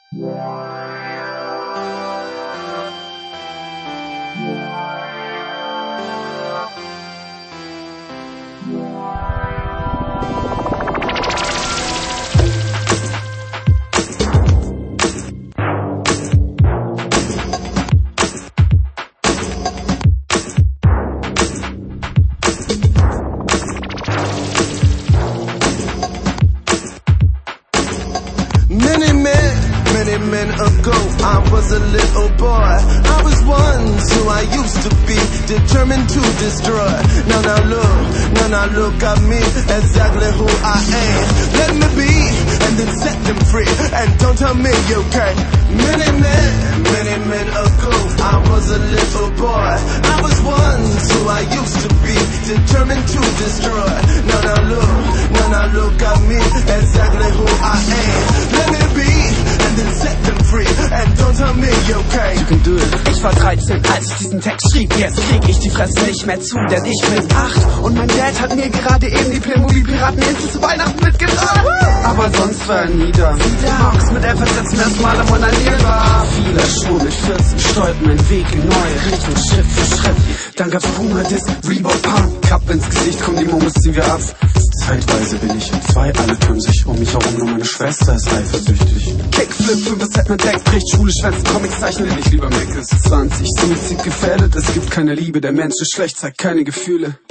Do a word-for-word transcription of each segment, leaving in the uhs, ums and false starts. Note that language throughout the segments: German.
Many men, many men ago, I was a little boy. I was once who I used to be, determined to destroy. Now, now look, now, now look at me, exactly who I am. Let me be, and then set them free, and don't tell me you can't. Many men, many men ago, I was a little boy. I was once who I used to be, determined to destroy. Now, now look, now, now look at me, exactly who I am. Let me be, and then set them free, and don't tell me you can't. You can do it. Ich war dreizehn, als ich diesen Text schrieb. Jetzt krieg ich die Fresse nicht mehr zu, denn ich bin acht. Und mein Dad hat mir gerade eben die Playmobil-Piraten-Insel zu Weihnachten mitgebracht. Aber sonst war er nie da. Morgens mit F setzen erstmal am Mona Lisa. Viele schon mit vierzehn steuerten mein Weg in neue Richtung, Schritt für Schritt. Dann gab's Boomer, Diss, Reebok, Punk. Kapp ins Gesicht, kommen die Momos, ziehen wir ab. Zeitweise bin ich in zwei, alle kümmern sich um mich herum, nur meine Schwester ist eifersüchtig. Kickflip, fünf Set mit Deck, bricht Schule, schwänzt, Comics zeichnen, ich lieber Mac ist zwanzig, Suizid gefährdet, es gibt keine Liebe, der Mensch ist schlecht, zeigt keine Gefühle.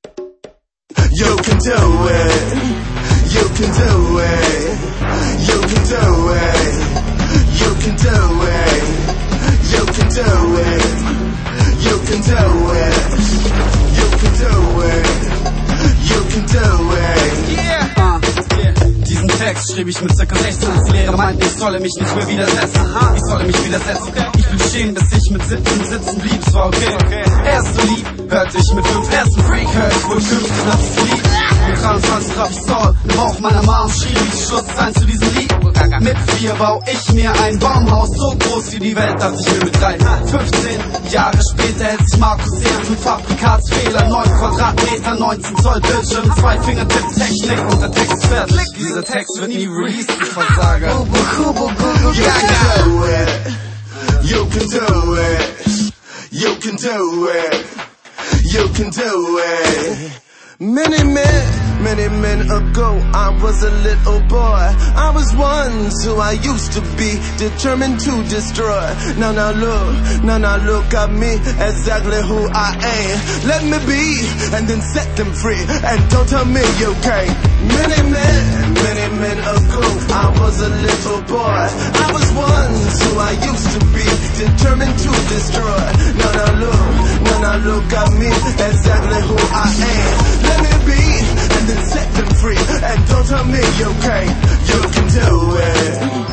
You can do it, you can do it, you can do it, you can do it, you can do it, you can do it, you can do it. You can do it. Yeah. Uh, yeah. Diesen Text schrieb ich mit circa sechzehn. Das Lehrer meinte, ich solle mich nicht mehr widersetzen. Aha. Ich solle mich widersetzen. Okay. Ich blieb stehen, bis ich mit siebzehn sitzen blieb. Es war okay. okay. Er ist so lieb, hörte ich mit fünf. Er ist ein Freak, hör ich wohl fünfzehn, das ist lieb. Mit dreiundzwanzig traf ich Saul im Bauch meiner Mom, schrieb ich Schlusszeilen zu diesem Lied. Mit vier bau ich mir ein Baumhaus, so groß wie die Welt, dachte ich mir mit drei. fünfzehn Jahre später hält sich Markus Ehren für Fabrikatsfehler. neun Quadratmeter, neunzehn Zoll Bildschirm, zwei Fingertipp-Technik und der Text ist fertig. Dieser Text wird nie released, ich Versager. You can do it, you can do it, you can do it. Many men, many men ago, I was a little boy. I was once who I used to be, determined to destroy. Now, now look, now, now look at me, exactly who I am. Let me be, and then set them free, and don't tell me you can't. Many men, many men ago, I was a little boy. I was once who I used to be, determined to destroy. Now, now look, now, now look at me, exactly who I am. Let me be, and then set them free, and don't tell me you can't. You can do it.